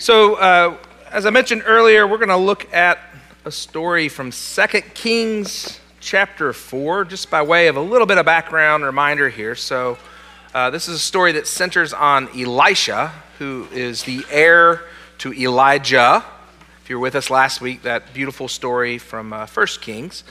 As I mentioned earlier, we're going to look at a story from 2 Kings chapter 4, just by way of a little bit of background reminder here. This is a story that centers on Elisha, who is the heir to Elijah. If you were with us last week, that beautiful story from 1 Kings.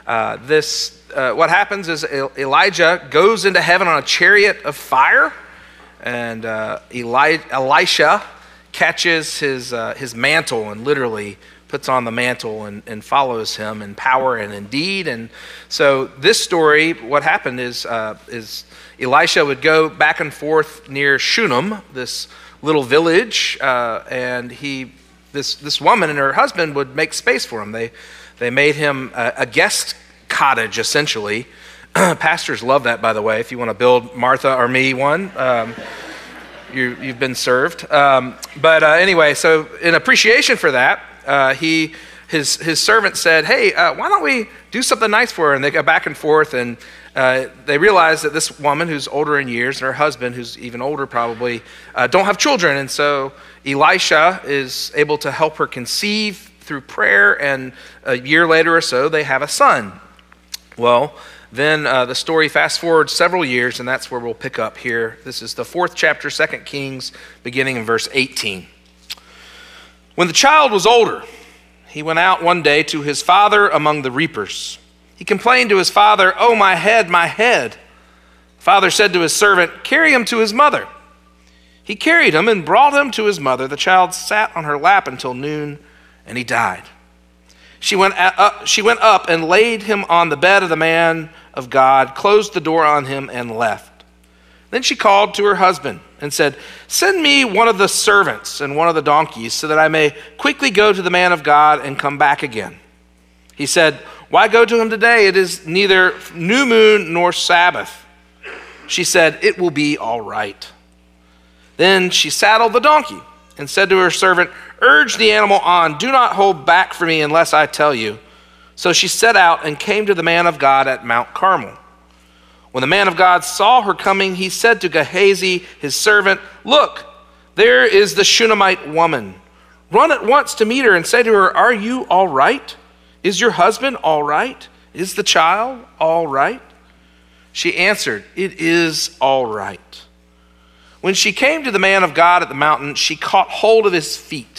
What happens is Elijah goes into heaven on a chariot of fire, and Elisha catches his mantle and literally puts on the mantle and follows him in power and in deed. And so this story, what happened is Elisha would go back and forth near Shunem, this little village, and this woman and her husband would make space for him. They made him a guest cottage, essentially. Pastors love that, by the way. If you want to build Martha or me one, you've been served. Anyway, so in appreciation for that, his servant said, "Hey, why don't we do something nice for her?" And they go back and forth, and they realize that this woman who's older in years and her husband, who's even older probably, don't have children. And so Elisha is able to help her conceive through prayer, and a year later or so, they have a son. Well, then the story fast forwards several years, and that's where we'll pick up here. This is the 4th chapter, 2 Kings, beginning in verse 18. When the child was older, he went out one day to his father among the reapers. He complained to his father, "Oh, my head, my head." The father said to his servant, "Carry him to his mother." He carried him and brought him to his mother. The child sat on her lap until noon, and he died. She went up and laid him on the bed of the man of God, closed the door on him, and left. Then she called to her husband and said, "Send me one of the servants and one of the donkeys so that I may quickly go to the man of God and come back again." He said, "Why go to him today? It is neither new moon nor Sabbath." She said, "It will be all right." Then she saddled the donkey and said to her servant, "Urge the animal on. Do not hold back for me unless I tell you." So she set out and came to the man of God at Mount Carmel. When the man of God saw her coming, he said to Gehazi, his servant, "Look, there is the Shunammite woman. Run at once to meet her and say to her, 'Are you all right? Is your husband all right? Is the child all right?' She answered, 'It is all right.' When she came to the man of God at the mountain, she caught hold of his feet.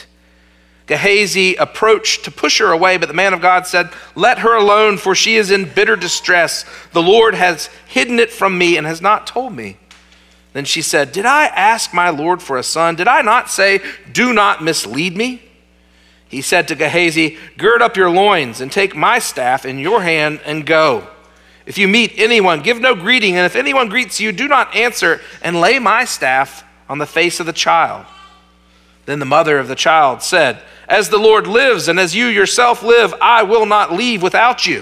Gehazi approached to push her away, but the man of God said, 'Let her alone, for she is in bitter distress. The Lord has hidden it from me and has not told me.' Then she said, 'Did I ask my Lord for a son? Did I not say, do not mislead me?' He said to Gehazi, 'Gird up your loins and take my staff in your hand and go. If you meet anyone, give no greeting, and if anyone greets you, do not answer, and lay my staff on the face of the child.' Then the mother of the child said, 'As the Lord lives, and as you yourself live, I will not leave without you.'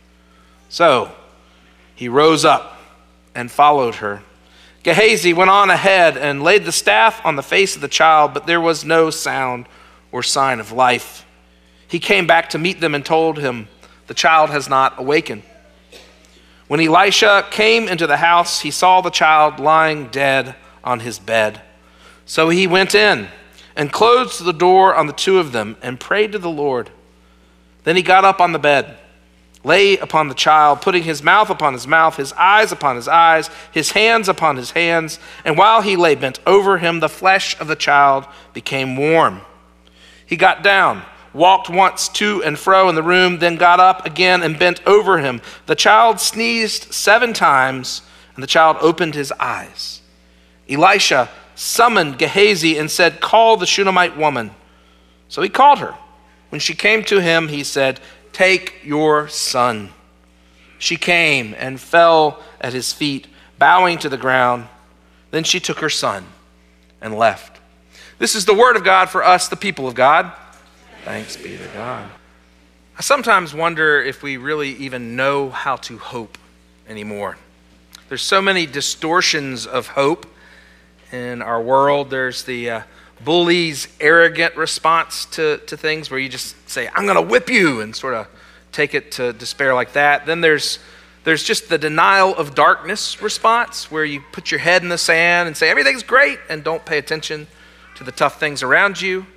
So he rose up and followed her. Gehazi went on ahead and laid the staff on the face of the child, but there was no sound or sign of life. He came back to meet them and told him, 'The child has not awakened.' When Elisha came into the house, he saw the child lying dead on his bed. So he went in and closed the door on the two of them and prayed to the Lord. Then he got up on the bed, lay upon the child, putting his mouth upon his mouth, his eyes upon his eyes, his hands upon his hands. And while he lay bent over him, the flesh of the child became warm. He got down, walked once to and fro in the room, then got up again and bent over him. The child sneezed 7 times, and the child opened his eyes. Elisha summoned Gehazi and said, 'Call the Shunammite woman.' So he called her. When she came to him, he said, 'Take your son.' She came and fell at his feet, bowing to the ground. Then she took her son and left." This is the word of God for us, the people of God. Thanks be to God. I sometimes wonder if we really even know how to hope anymore. There's so many distortions of hope in our world. There's the bully's arrogant response to things where you just say, "I'm going to whip you," and sort of take it to despair like that. Then there's just the denial of darkness response where you put your head in the sand and say everything's great and don't pay attention to the tough things around you.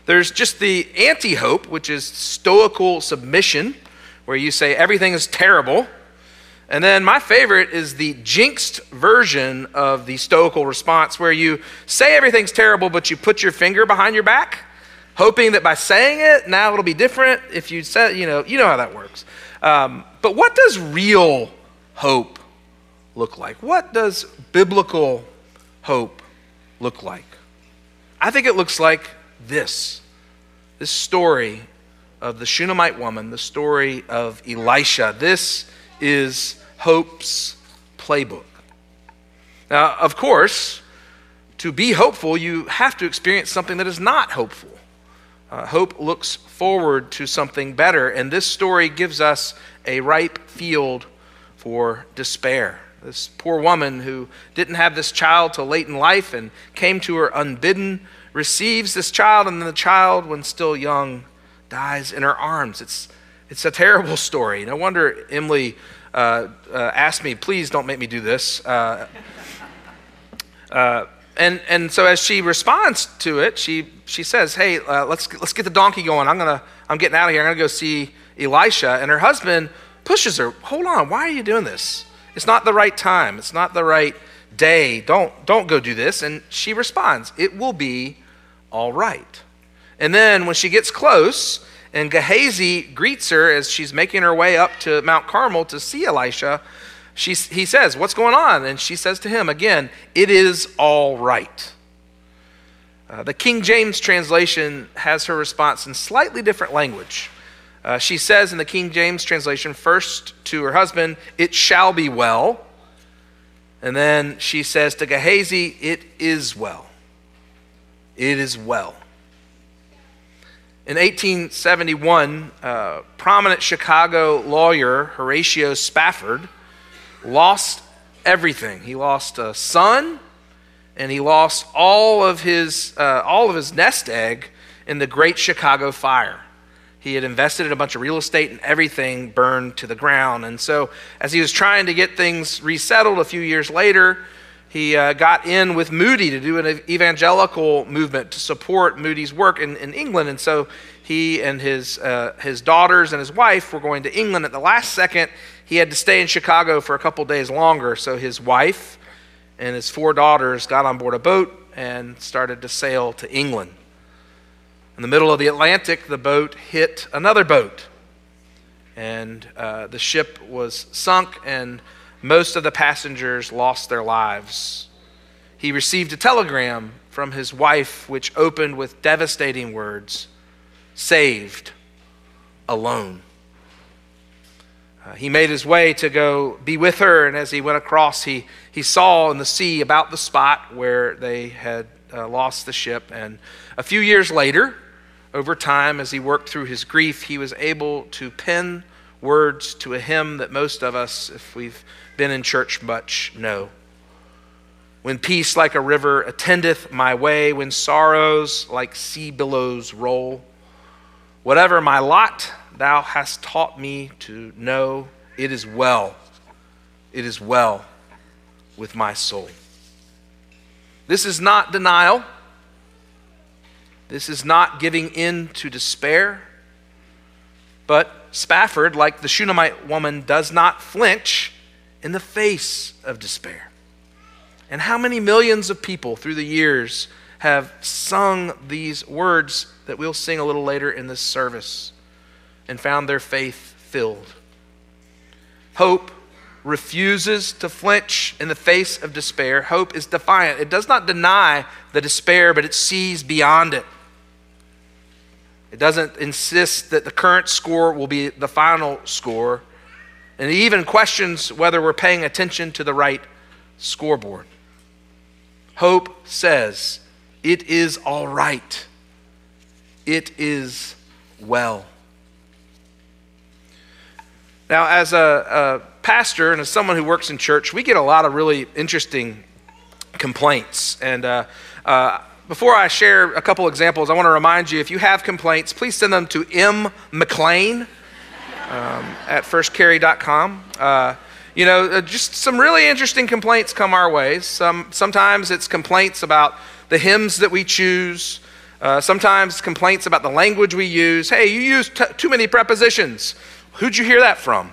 There's just the anti-hope, which is stoical submission, where you say everything is terrible. And then my favorite is the jinxed version of the stoical response, where you say everything's terrible, but you put your finger behind your back, hoping that by saying it, now it'll be different. If you say, you know how that works. But what does real hope look like? What does biblical hope look like? I think it looks like this story of the Shunammite woman, the story of Elisha. This is hope's playbook. Now, of course, to be hopeful, you have to experience something that is not hopeful. Hope looks forward to something better, and this story gives us a ripe field for despair. This poor woman who didn't have this child till late in life and came to her unbidden, receives this child, and then the child, when still young, dies in her arms. It's a terrible story. No wonder Emily asked me, please don't make me do this. And so as she responds to it, she says, hey, let's get the donkey going. I'm getting out of here. I'm gonna go see Elisha. And her husband pushes her. Hold on, why are you doing this? It's not the right time. It's not the right day. Don't go do this. And she responds, it will be all right. And then when she gets close, and Gehazi greets her as she's making her way up to Mount Carmel to see Elisha, he says, what's going on? And she says to him again, it is all right. The King James translation has her response in slightly different language. She says in the King James translation, first to her husband, it shall be well. And then she says to Gehazi, it is well. It is well. In 1871, prominent Chicago lawyer Horatio Spafford lost everything. He lost a son, and he lost all of his nest egg in the Great Chicago Fire. He had invested in a bunch of real estate, and everything burned to the ground. And so as he was trying to get things resettled a few years later, he got in with Moody to do an evangelical movement to support Moody's work in England. And so he and his daughters and his wife were going to England. At the last second, he had to stay in Chicago for a couple days longer. So his wife and his 4 daughters got on board a boat and started to sail to England. In the middle of the Atlantic, the boat hit another boat. And the ship was sunk, and most of the passengers lost their lives. He received a telegram from his wife, which opened with devastating words, saved, alone. He made his way to go be with her, and as he went across, he saw in the sea about the spot where they had lost the ship. And a few years later, over time, as he worked through his grief, he was able to pen words to a hymn that most of us, if we've been in church much, know. When peace like a river attendeth my way, when sorrows like sea billows roll, whatever my lot, thou hast taught me to know, it is well with my soul. This is not denial. This is not giving in to despair. But Spafford, like the Shunammite woman, does not flinch in the face of despair. And how many millions of people through the years have sung these words that we'll sing a little later in this service and found their faith filled? Hope refuses to flinch in the face of despair. Hope is defiant. It does not deny the despair, but it sees beyond it. It doesn't insist that the current score will be the final score. And it even questions whether we're paying attention to the right scoreboard. Hope says, it is all right. It is well. Now, as a pastor and as someone who works in church, we get a lot of really interesting complaints. And before I share a couple examples, I want to remind you, if you have complaints, please send them to mmclain at firstcarry.com. Just some really interesting complaints come our way. Sometimes it's complaints about the hymns that we choose, Sometimes complaints about the language we use. Hey, you use too many prepositions. Who'd you hear that from?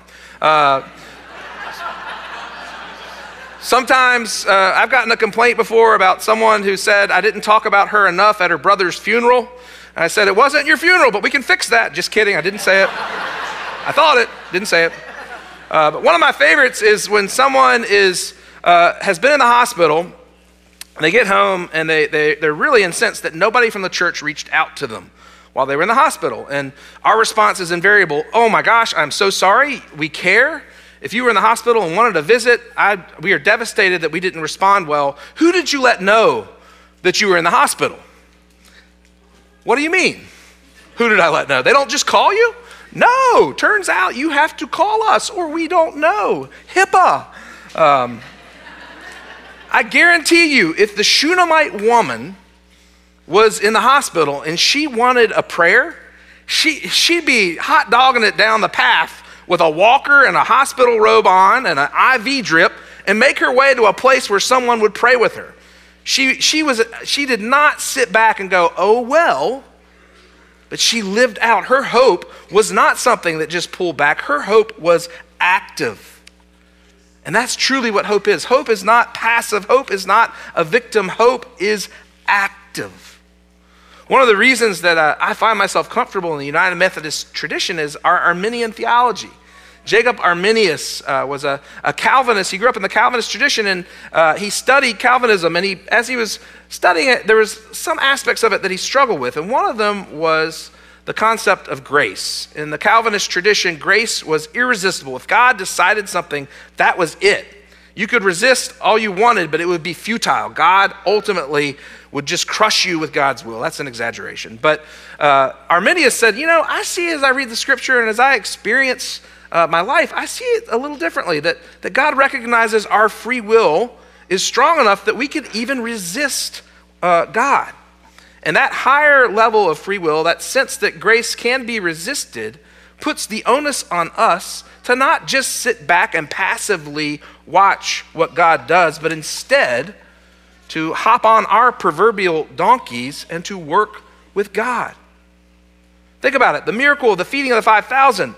Sometimes I've gotten a complaint before about someone who said I didn't talk about her enough at her brother's funeral. And I said, it wasn't your funeral, but we can fix that. Just kidding, I didn't say it. I thought it, didn't say it. But one of my favorites is when someone has been in the hospital, they get home and they're really incensed that nobody from the church reached out to them while they were in the hospital. And our response is invariable, oh my gosh, I'm so sorry, we care. If you were in the hospital and wanted to visit, we are devastated that we didn't respond well. Who did you let know that you were in the hospital? What do you mean? Who did I let know? They don't just call you? No, turns out you have to call us or we don't know. HIPAA. I guarantee you, if the Shunammite woman was in the hospital and she wanted a prayer, she'd be hot dogging it down the path with a walker and a hospital robe on and an IV drip and make her way to a place where someone would pray with her. She did not sit back and go, oh well, but she lived out. Her hope was not something that just pulled back. Her hope was active. And that's truly what hope is. Hope is not passive. Hope is not a victim. Hope is active. One of the reasons that I find myself comfortable in the United Methodist tradition is our Arminian theology. Jacob Arminius was a Calvinist. He grew up in the Calvinist tradition, and he studied Calvinism. And as he was studying it, there was some aspects of it that he struggled with. And one of them was the concept of grace. In the Calvinist tradition, grace was irresistible. If God decided something, that was it. You could resist all you wanted, but it would be futile. God ultimately would just crush you with God's will. That's an exaggeration. But Arminius said, I see as I read the scripture and as I experience my life, I see it a little differently, that God recognizes our free will is strong enough that we could even resist God. And that higher level of free will, that sense that grace can be resisted, puts the onus on us to not just sit back and passively watch what God does, but instead to hop on our proverbial donkeys and to work with God. Think about it. The miracle of the feeding of the 5,000,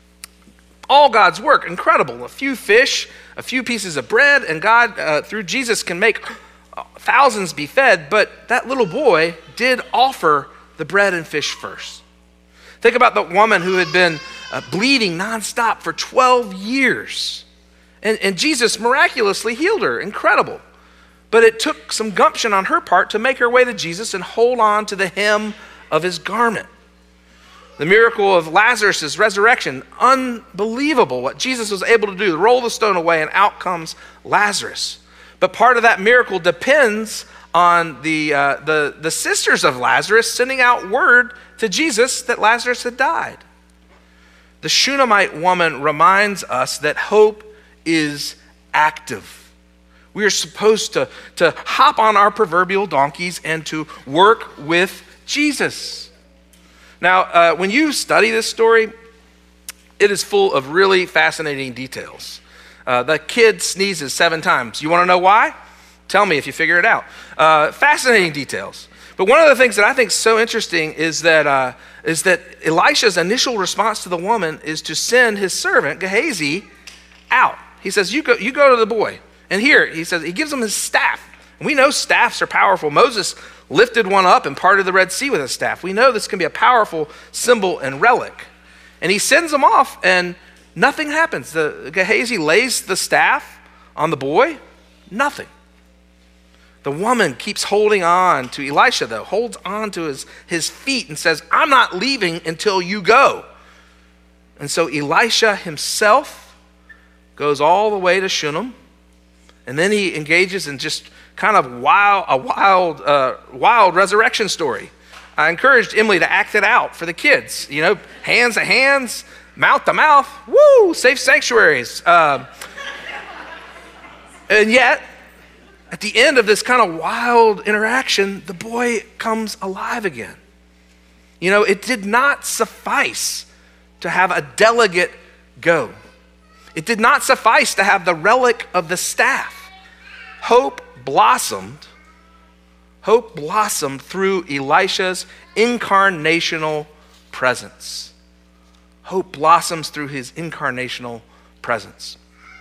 all God's work, incredible. A few fish, a few pieces of bread, and God, through Jesus, can make thousands be fed, but that little boy did offer the bread and fish first. Think about the woman who had been bleeding nonstop for 12 years, and Jesus miraculously healed her. Incredible. But it took some gumption on her part to make her way to Jesus and hold on to the hem of his garment. The miracle of Lazarus' resurrection, unbelievable what Jesus was able to do, roll the stone away and out comes Lazarus. But part of that miracle depends on the sisters of Lazarus sending out word to Jesus that Lazarus had died. The Shunammite woman reminds us that hope is active. We are supposed to hop on our proverbial donkeys and to work with Jesus. Now, when you study this story, it is full of really fascinating details. The kid sneezes 7 times. You want to know why? Tell me if you figure it out. Fascinating details. But one of the things that I think is so interesting is that Elisha's initial response to the woman is to send his servant, Gehazi, out. He says, you go to the boy. And here, he says, he gives him his staff. And we know staffs are powerful. Moses lifted one up and parted the Red Sea with a staff. We know this can be a powerful symbol and relic. And he sends them off, and nothing happens. Gehazi lays the staff on the boy, nothing. The woman keeps holding on to Elisha, though, holds on to his feet and says, I'm not leaving until you go. And so Elisha himself goes all the way to Shunem, and then he engages in just kind of wild resurrection story. I encouraged Emily to act it out for the kids. Hands to hands, mouth to mouth, woo, safe sanctuaries. And yet, at the end of this kind of wild interaction, the boy comes alive again. It did not suffice to have a delegate go. It did not suffice to have the relic of the staff. Hope blossomed. Hope blossomed through Elisha's incarnational presence. Hope blossoms through his incarnational presence.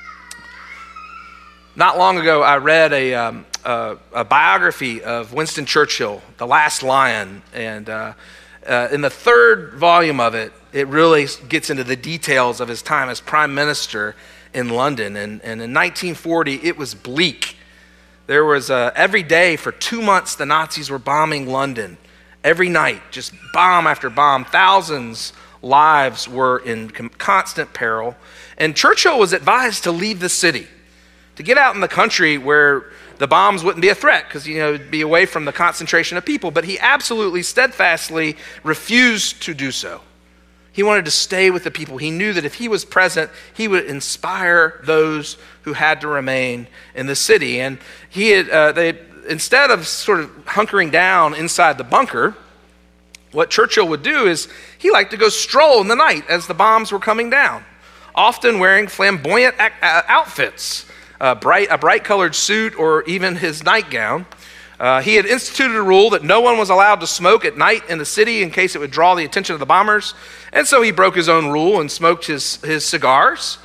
Not long ago, I read a biography of Winston Churchill, The Last Lion, and in the third volume of it, it really gets into the details of his time as prime minister in London. And in 1940, it was bleak. There was every day for 2 months, the Nazis were bombing London. Every night, just bomb after bomb. Thousands' lives were in constant peril. And Churchill was advised to leave the city, to get out in the country where the bombs wouldn't be a threat, because, it'd be away from the concentration of people. But he absolutely, steadfastly refused to do so. He wanted to stay with the people. He knew that if he was present, he would inspire those who had to remain in the city. And he had, instead of sort of hunkering down inside the bunker, what Churchill would do is he liked to go stroll in the night as the bombs were coming down, often wearing flamboyant outfits, a bright colored suit, or even his nightgown. He had instituted a rule that no one was allowed to smoke at night in the city in case it would draw the attention of the bombers. And so he broke his own rule and smoked his cigars.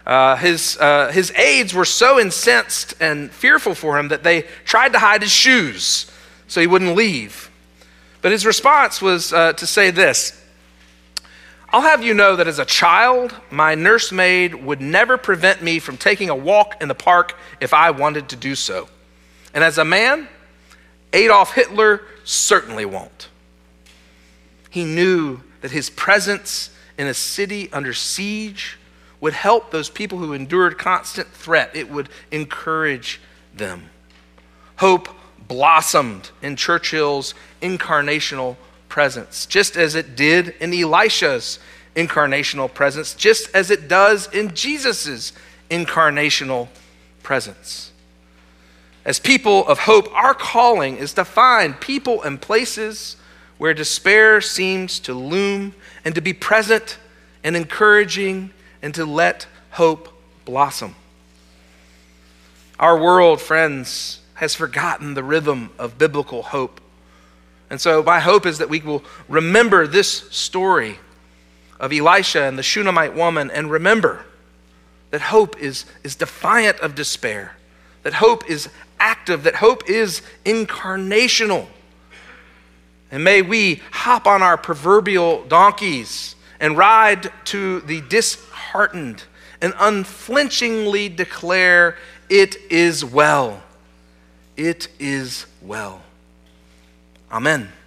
His aides were so incensed and fearful for him that they tried to hide his shoes so he wouldn't leave. But his response was to say this: "I'll have you know that as a child, my nursemaid would never prevent me from taking a walk in the park if I wanted to do so. And as a man, Adolf Hitler certainly won't." He knew that his presence in a city under siege would help those people who endured constant threat. It would encourage them. Hope blossomed in Churchill's incarnational presence, just as it did in Elisha's incarnational presence, just as it does in Jesus's incarnational presence. As people of hope, our calling is to find people and places where despair seems to loom, and to be present and encouraging, and to let hope blossom. Our world, friends, has forgotten the rhythm of biblical hope. And so my hope is that we will remember this story of Elisha and the Shunammite woman, and remember that hope is defiant of despair, that hope is active, that hope is incarnational. And may we hop on our proverbial donkeys and ride to the disheartened and unflinchingly declare, "It is well. It is well." Amen.